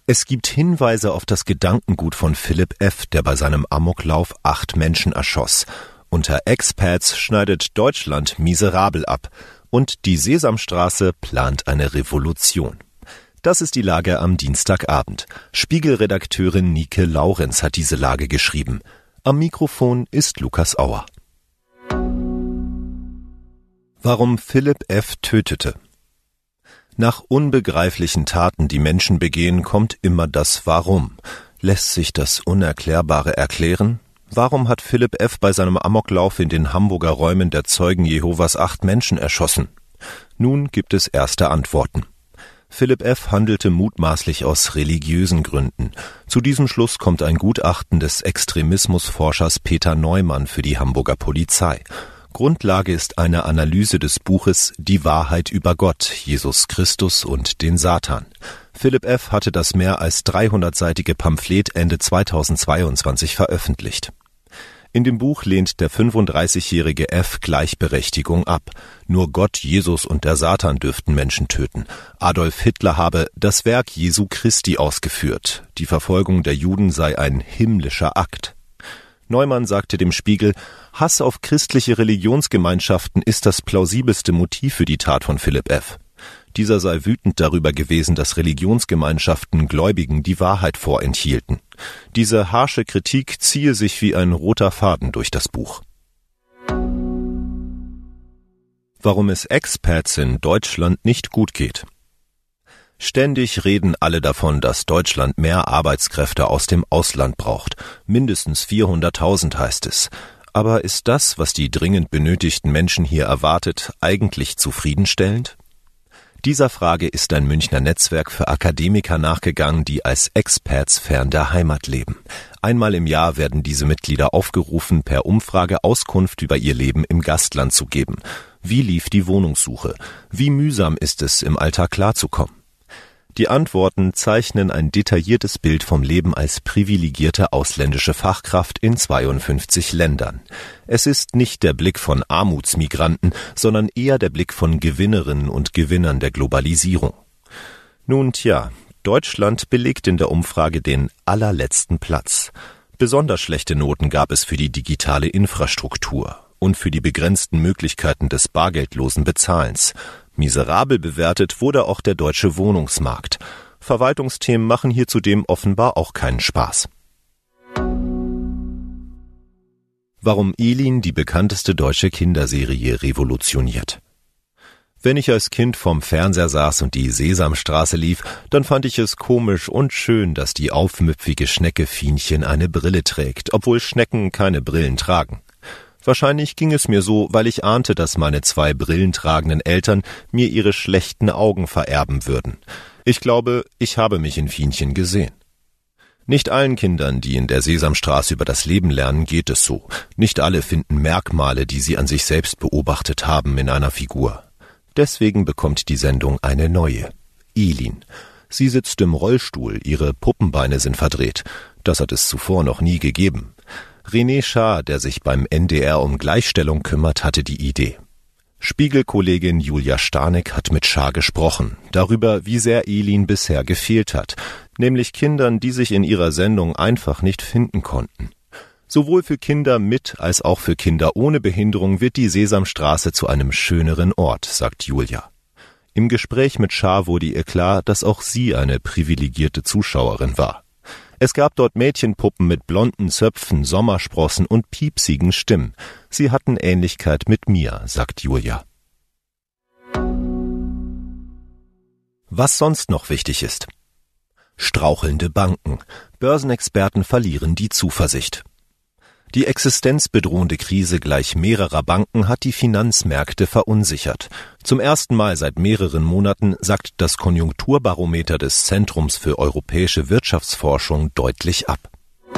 Es gibt Hinweise auf das Gedankengut von Philipp F., der bei seinem Amoklauf 8 Menschen erschoss. Unter Expats schneidet Deutschland miserabel ab. Und die Sesamstraße plant eine Revolution. Das ist die Lage am Dienstagabend. Spiegel-Redakteurin Nike Laurenz hat diese Lage geschrieben. Am Mikrofon ist Lukas Auer. Warum Philipp F. tötete. Nach unbegreiflichen Taten, die Menschen begehen, kommt immer das Warum. Lässt sich das Unerklärbare erklären? Warum hat Philipp F. bei seinem Amoklauf in den Hamburger Räumen der Zeugen Jehovas 8 Menschen erschossen? Nun gibt es erste Antworten. Philipp F. handelte mutmaßlich aus religiösen Gründen. Zu diesem Schluss kommt ein Gutachten des Extremismusforschers Peter Neumann für die Hamburger Polizei. Grundlage ist eine Analyse des Buches »Die Wahrheit über Gott, Jesus Christus und den Satan«. Philipp F. hatte das mehr als 300-seitige Pamphlet Ende 2022 veröffentlicht. In dem Buch lehnt der 35-jährige F. Gleichberechtigung ab. Nur Gott, Jesus und der Satan dürften Menschen töten. Adolf Hitler habe das Werk Jesu Christi ausgeführt. Die Verfolgung der Juden sei ein himmlischer Akt. Neumann sagte dem Spiegel, Hass auf christliche Religionsgemeinschaften ist das plausibelste Motiv für die Tat von Philipp F. Dieser sei wütend darüber gewesen, dass Religionsgemeinschaften Gläubigen die Wahrheit vorenthielten. Diese harsche Kritik ziehe sich wie ein roter Faden durch das Buch. Warum es Expats in Deutschland nicht gut geht. Ständig reden alle davon, dass Deutschland mehr Arbeitskräfte aus dem Ausland braucht. Mindestens 400.000 heißt es. Aber ist das, was die dringend benötigten Menschen hier erwartet, eigentlich zufriedenstellend? Dieser Frage ist ein Münchner Netzwerk für Akademiker nachgegangen, die als Expats fern der Heimat leben. Einmal im Jahr werden diese Mitglieder aufgerufen, per Umfrage Auskunft über ihr Leben im Gastland zu geben. Wie lief die Wohnungssuche? Wie mühsam ist es, im Alltag klarzukommen? Die Antworten zeichnen ein detailliertes Bild vom Leben als privilegierte ausländische Fachkraft in 52 Ländern. Es ist nicht der Blick von Armutsmigranten, sondern eher der Blick von Gewinnerinnen und Gewinnern der Globalisierung. Nun tja, Deutschland belegt in der Umfrage den allerletzten Platz. Besonders schlechte Noten gab es für die digitale Infrastruktur und für die begrenzten Möglichkeiten des bargeldlosen Bezahlens. Miserabel bewertet wurde auch der deutsche Wohnungsmarkt. Verwaltungsthemen machen hier zudem offenbar auch keinen Spaß. Warum Elin die bekannteste deutsche Kinderserie revolutioniert. Wenn ich als Kind vorm Fernseher saß und die Sesamstraße lief, dann fand ich es komisch und schön, dass die aufmüpfige Schnecke Fienchen eine Brille trägt, obwohl Schnecken keine Brillen tragen. Wahrscheinlich ging es mir so, weil ich ahnte, dass meine 2 brillentragenden Eltern mir ihre schlechten Augen vererben würden. Ich glaube, ich habe mich in Fienchen gesehen. Nicht allen Kindern, die in der Sesamstraße über das Leben lernen, geht es so. Nicht alle finden Merkmale, die sie an sich selbst beobachtet haben, in einer Figur. Deswegen bekommt die Sendung eine neue. Elin. Sie sitzt im Rollstuhl, ihre Puppenbeine sind verdreht. Das hat es zuvor noch nie gegeben. René Schaar, der sich beim NDR um Gleichstellung kümmert, hatte die Idee. Spiegel-Kollegin Julia Stanek hat mit Schaar gesprochen, darüber, wie sehr Elin bisher gefehlt hat, nämlich Kindern, die sich in ihrer Sendung einfach nicht finden konnten. Sowohl für Kinder mit als auch für Kinder ohne Behinderung wird die Sesamstraße zu einem schöneren Ort, sagt Julia. Im Gespräch mit Schaar wurde ihr klar, dass auch sie eine privilegierte Zuschauerin war. Es gab dort Mädchenpuppen mit blonden Zöpfen, Sommersprossen und piepsigen Stimmen. Sie hatten Ähnlichkeit mit mir, sagt Julia. Was sonst noch wichtig ist. Strauchelnde Banken. Börsenexperten verlieren die Zuversicht. Die existenzbedrohende Krise gleich mehrerer Banken hat die Finanzmärkte verunsichert. Zum ersten Mal seit mehreren Monaten sackt das Konjunkturbarometer des Zentrums für europäische Wirtschaftsforschung deutlich ab.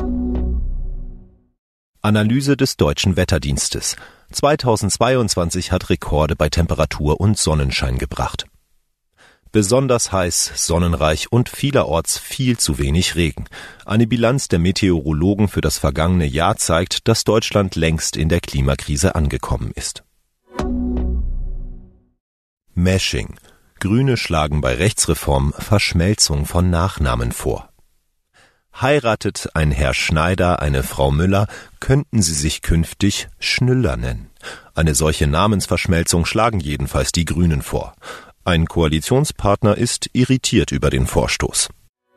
Analyse des Deutschen Wetterdienstes. 2022 hat Rekorde bei Temperatur und Sonnenschein gebracht. Besonders heiß, sonnenreich und vielerorts viel zu wenig Regen. Eine Bilanz der Meteorologen für das vergangene Jahr zeigt, dass Deutschland längst in der Klimakrise angekommen ist. Mashing. Grüne schlagen bei Rechtsreform Verschmelzung von Nachnamen vor. Heiratet ein Herr Schneider eine Frau Müller, könnten sie sich künftig Schnüller nennen. Eine solche Namensverschmelzung schlagen jedenfalls die Grünen vor. Ein Koalitionspartner ist irritiert über den Vorstoß.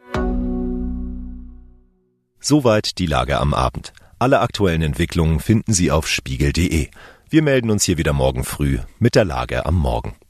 Soweit die Lage am Abend. Alle aktuellen Entwicklungen finden Sie auf spiegel.de. Wir melden uns hier wieder morgen früh mit der Lage am Morgen.